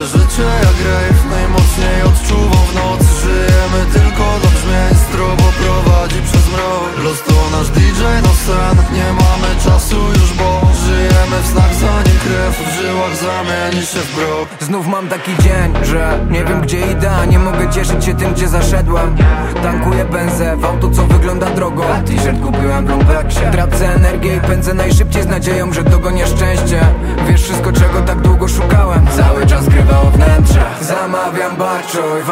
życie jak rave, najmocniej odczuwam w nocy. Żyjemy tylko do brzmień, strobo prowadzi przez mrok. Los to nasz DJ na sen, nie mamy czasu już, bo żyjemy w snach, zanim krew w żyłach zamieni się w brok. Znów mam taki dzień, że nie wiem gdzie idę, a nie mogę cieszyć się tym, gdzie zaszedłem. Tankuję benzę w auto, co wygląda drogo, a t-shirt kupiłem w lumpeksie. Tracę energię i pędzę najszybciej z nadzieją, że dogonię szczęście. Wiesz wszystko, czego tak długo szukałem, cały czas grywało wnętrze. Zamawiam baczoj.